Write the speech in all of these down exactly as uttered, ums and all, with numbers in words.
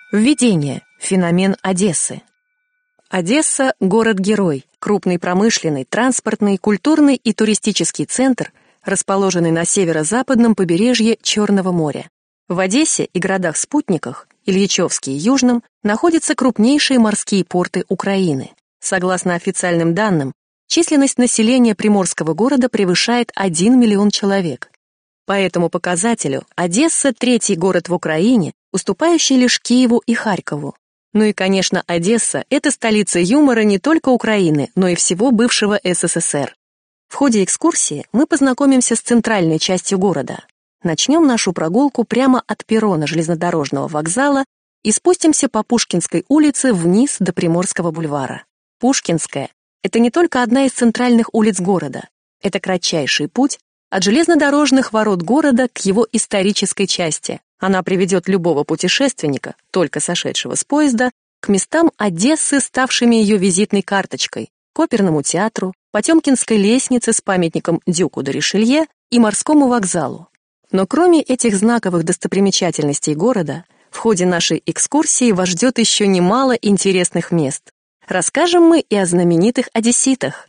Введение. Феномен Одессы. Одесса – город-герой, крупный промышленный, транспортный, культурный и туристический центр, расположенный на северо-западном побережье Черного моря. В Одессе и городах-спутниках, Ильичевске и Южном, находятся крупнейшие морские порты Украины. Согласно официальным данным, численность населения приморского города превышает один миллион человек. По этому показателю Одесса – третий город в Украине, уступающий лишь Киеву и Харькову. Ну и, конечно, Одесса – это столица юмора не только Украины, но и всего бывшего СССР. В ходе экскурсии мы познакомимся с центральной частью города. Начнем нашу прогулку прямо от перрона железнодорожного вокзала и спустимся по Пушкинской улице вниз до Приморского бульвара. Пушкинская – это не только одна из центральных улиц города. Это кратчайший путь от железнодорожных ворот города к его исторической части. Она приведет любого путешественника, только сошедшего с поезда, к местам Одессы, ставшими ее визитной карточкой, к оперному театру, Потемкинской лестнице с памятником Дюку де Ришелье и морскому вокзалу. Но кроме этих знаковых достопримечательностей города, в ходе нашей экскурсии вас ждет еще немало интересных мест. Расскажем мы и о знаменитых одесситах.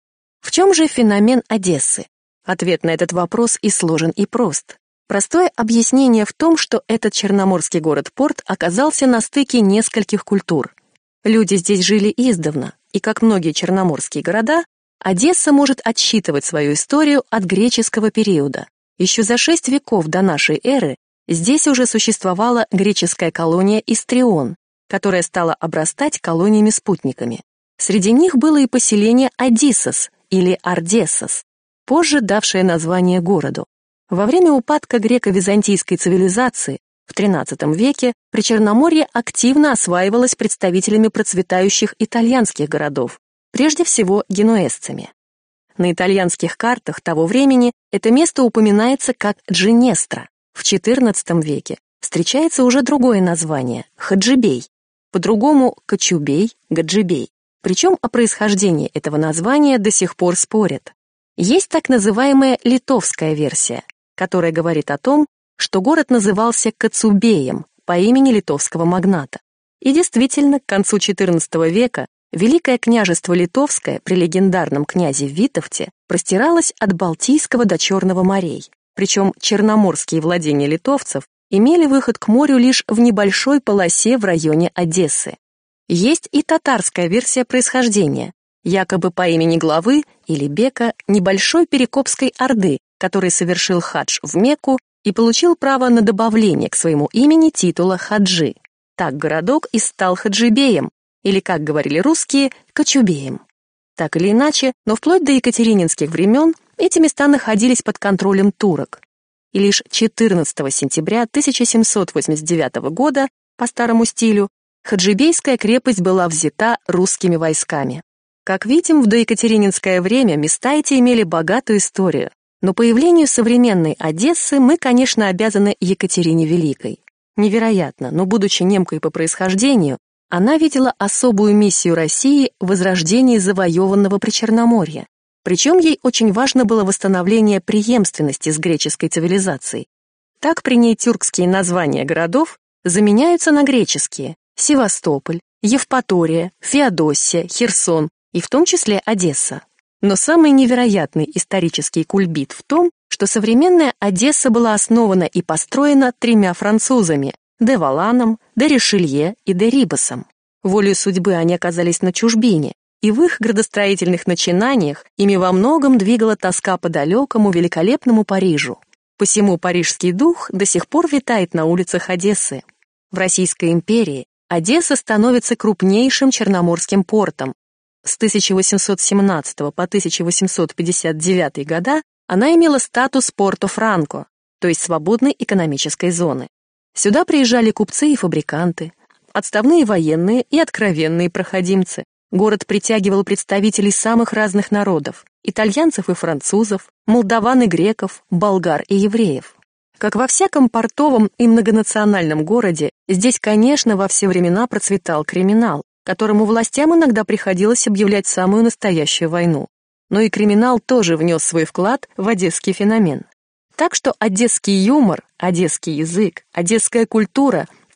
В чем же феномен Одессы? Ответ на этот вопрос и сложен, и прост. Простое объяснение в том, что этот черноморский город-порт оказался на стыке нескольких культур. Люди здесь жили издавна, и, как многие черноморские города, Одесса может отсчитывать свою историю от греческого периода. Еще за шесть веков до нашей эры здесь уже существовала греческая колония Истрион, которая стала обрастать колониями-спутниками. Среди них было и поселение Одиссос или Ардессос, позже давшее название городу. Во время упадка греко-византийской цивилизации в тринадцатом веке Причерноморье активно осваивалось представителями процветающих итальянских городов, прежде всего генуэзцами. На итальянских картах того времени это место упоминается как Джинестра. В четырнадцатом веке встречается уже другое название – Хаджибей, по-другому – Кочубей, Гаджибей. Причем о происхождении этого названия до сих пор спорят. Есть так называемая литовская версия, которая говорит о том, что город назывался Коцубеем по имени литовского магната. И действительно, к концу четырнадцатого века Великое княжество Литовское при легендарном князе Витовте простиралось от Балтийского до Черного морей, причем черноморские владения литовцев имели выход к морю лишь в небольшой полосе в районе Одессы. Есть и татарская версия происхождения, якобы по имени главы или бека небольшой Перекопской орды, который совершил хадж в Мекку и получил право на добавление к своему имени титула хаджи. Так городок и стал Хаджибеем, или, как говорили русские, Кочубеем. Так или иначе, но вплоть до екатерининских времен эти места находились под контролем турок. И лишь четырнадцатого сентября тысяча семьсот восемьдесят девятого года, по старому стилю, Хаджибейская крепость была взята русскими войсками. Как видим, в доекатерининское время места эти имели богатую историю, но появлению современной Одессы мы, конечно, обязаны Екатерине Великой. Невероятно, но, будучи немкой по происхождению, она видела особую миссию России в возрождении завоеванного Причерноморья. Причем ей очень важно было восстановление преемственности с греческой цивилизацией. Так при ней тюркские названия городов заменяются на греческие: Севастополь, Евпатория, Феодосия, Херсон и в том числе Одесса. Но самый невероятный исторический кульбит в том, что современная Одесса была основана и построена тремя французами – де Валаном, де Ришелье и де Рибасом. Волею судьбы они оказались на чужбине, и в их градостроительных начинаниях ими во многом двигала тоска по далекому великолепному Парижу. Посему парижский дух до сих пор витает на улицах Одессы. В Российской империи Одесса становится крупнейшим черноморским портом. С тысяча восемьсот семнадцатого по тысяча восемьсот пятьдесят девятый года она имела статус Порто-Франко, то есть свободной экономической зоны. Сюда приезжали купцы и фабриканты, отставные военные и откровенные проходимцы. Город притягивал представителей самых разных народов – итальянцев и французов, молдаван и греков, болгар и евреев. Как во всяком портовом и многонациональном городе, здесь, конечно, во все времена процветал криминал, которому властям иногда приходилось объявлять самую настоящую войну. Но и криминал тоже внес свой вклад в одесский феномен. Так что одесский юмор, одесский язык, одесская культура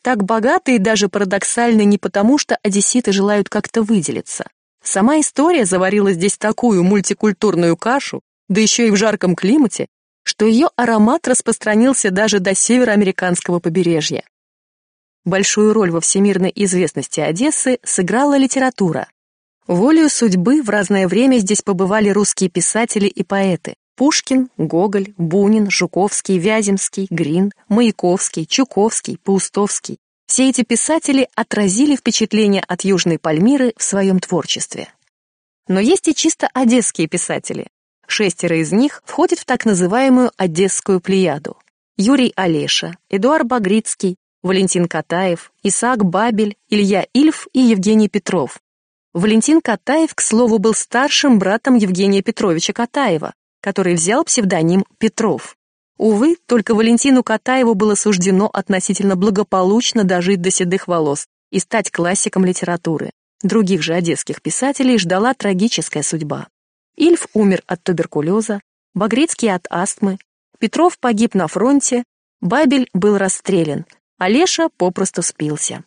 так богаты и даже парадоксальны не потому, что одесситы желают как-то выделиться. Сама история заварила здесь такую мультикультурную кашу, да еще и в жарком климате, что ее аромат распространился даже до североамериканского побережья. Большую роль во всемирной известности Одессы сыграла литература. Волею судьбы в разное время здесь побывали русские писатели и поэты: Пушкин, Гоголь, Бунин, Жуковский, Вяземский, Грин, Маяковский, Чуковский, Паустовский. Все эти писатели отразили впечатление от Южной Пальмиры в своем творчестве. Но есть и чисто одесские писатели. Шестеро из них входят в так называемую Одесскую плеяду: Юрий Олеша, Эдуард Багрицкий, Валентин Катаев, Исаак Бабель, Илья Ильф и Евгений Петров. Валентин Катаев, к слову, был старшим братом Евгения Петровича Катаева, который взял псевдоним Петров. Увы, только Валентину Катаеву было суждено относительно благополучно дожить до седых волос и стать классиком литературы. Других же одесских писателей ждала трагическая судьба. Ильф умер от туберкулеза, Багрицкий от астмы, Петров погиб на фронте, Бабель был расстрелян, Олеша попросту спился.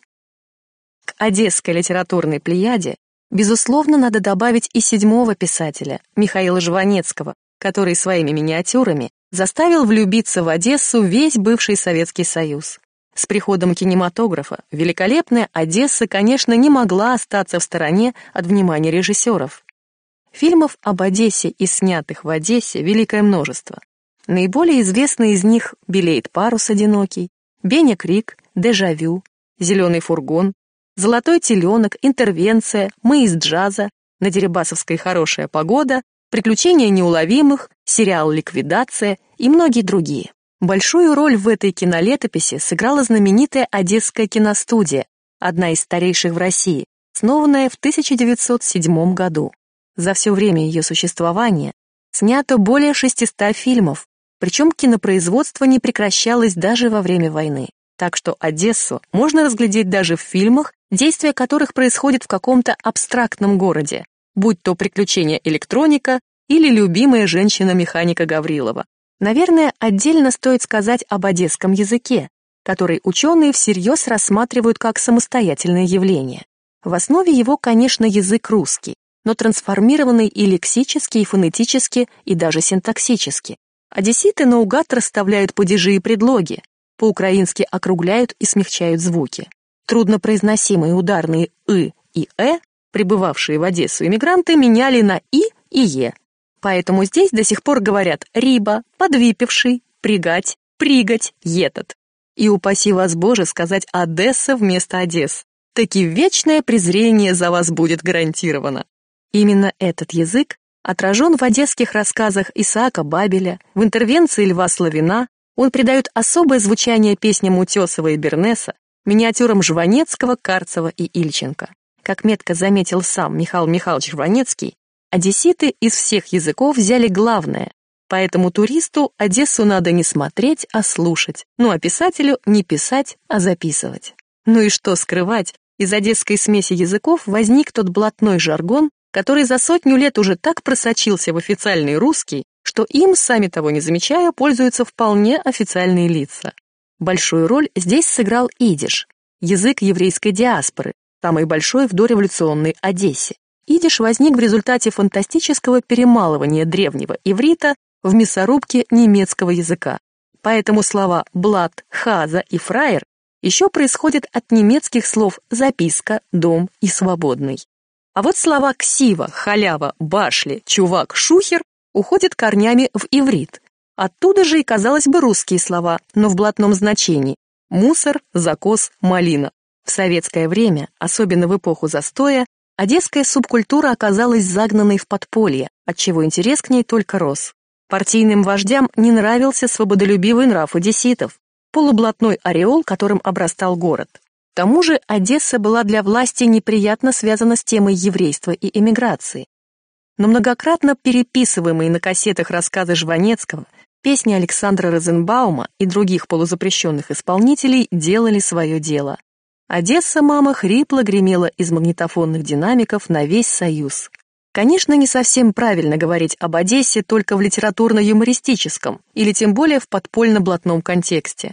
К одесской литературной плеяде, безусловно, надо добавить и седьмого писателя, Михаила Жванецкого, который своими миниатюрами заставил влюбиться в Одессу весь бывший Советский Союз. С приходом кинематографа великолепная Одесса, конечно, не могла остаться в стороне от внимания режиссеров. Фильмов об Одессе и снятых в Одессе великое множество. Наиболее известные из них «Белеет парус одинокий», «Беня Крик», «Дежавю», «Зеленый фургон», «Золотой теленок», «Интервенция», «Мы из джаза», «На Дерибасовской хорошая погода», «Приключения неуловимых», сериал «Ликвидация» и многие другие. Большую роль в этой кинолетописи сыграла знаменитая Одесская киностудия, одна из старейших в России, основанная в тысяча девятьсот седьмом году. За все время ее существования снято более шестисот фильмов, причем кинопроизводство не прекращалось даже во время войны. Так что Одессу можно разглядеть даже в фильмах, действие которых происходит в каком-то абстрактном городе, будь то «Приключения электроника» или «Любимая женщина механика Гаврилова». Наверное, отдельно стоит сказать об одесском языке, который ученые всерьез рассматривают как самостоятельное явление. В основе его, конечно, язык русский, но трансформированный и лексически, и фонетически, и даже синтаксически. Одесситы наугад расставляют падежи и предлоги, по-украински округляют и смягчают звуки. Труднопроизносимые ударные «ы» и «э», прибывавшие в Одессу иммигранты, меняли на «и» и «е». Поэтому здесь до сих пор говорят «риба», «подвипивший», «пригать», «пригать», «етот». И упаси вас, Боже, сказать «Одесса» вместо «Одесс». Таки вечное презрение за вас будет гарантировано. Именно этот язык отражен в одесских рассказах Исаака Бабеля, в интервенции Льва Славина. Он придает особое звучание песням Утесова и Бернеса, миниатюрам Жванецкого, Карцева и Ильченко. Как метко заметил сам Михаил Михайлович Жванецкий, одесситы из всех языков взяли главное, поэтому туристу Одессу надо не смотреть, а слушать, ну а писателю не писать, а записывать. Ну и что скрывать, из одесской смеси языков возник тот блатной жаргон, который за сотню лет уже так просочился в официальный русский, что им, сами того не замечая, пользуются вполне официальные лица. Большую роль здесь сыграл идиш, язык еврейской диаспоры, самый большой в дореволюционной Одессе. Идиш возник в результате фантастического перемалывания древнего иврита в мясорубке немецкого языка. Поэтому слова «блат», «хаза» и «фраер» еще происходят от немецких слов «записка», «дом» и «свободный». А вот слова «ксива», «халява», «башли», «чувак», «шухер» уходят корнями в иврит. Оттуда же и, казалось бы, русские слова, но в блатном значении: мусор, закос, малина. В советское время, особенно в эпоху застоя, одесская субкультура оказалась загнанной в подполье, отчего интерес к ней только рос. Партийным вождям не нравился свободолюбивый нрав одесситов, полублатной ореол, которым обрастал город. К тому же Одесса была для власти неприятно связана с темой еврейства и эмиграции. Но многократно переписываемые на кассетах рассказы Жванецкого, песни Александра Розенбаума и других полузапрещенных исполнителей делали свое дело. Одесса, мама, хрипло гремела из магнитофонных динамиков на весь Союз. Конечно, не совсем правильно говорить об Одессе только в литературно-юмористическом или тем более в подпольно-блатном контексте.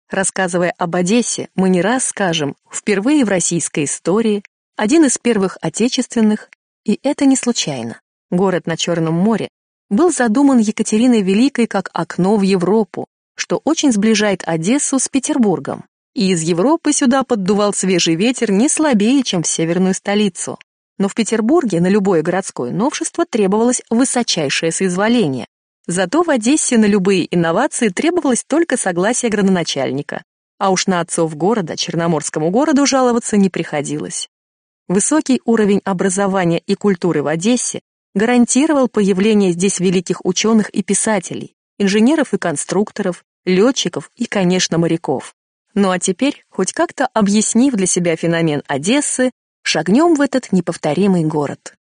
Рассказывая об Одессе, мы не раз скажем «впервые в российской истории», «один из первых отечественных», и это не случайно. Город на Черном море был задуман Екатериной Великой как окно в Европу, что очень сближает Одессу с Петербургом. И из Европы сюда поддувал свежий ветер не слабее, чем в северную столицу. Но в Петербурге на любое городское новшество требовалось высочайшее соизволение. Зато в Одессе на любые инновации требовалось только согласие градоначальника, а уж на отцов города, Черноморскому городу, жаловаться не приходилось. Высокий уровень образования и культуры в Одессе гарантировал появление здесь великих ученых и писателей, инженеров и конструкторов, летчиков и, конечно, моряков. Ну а теперь, хоть как-то объяснив для себя феномен Одессы, шагнем в этот неповторимый город.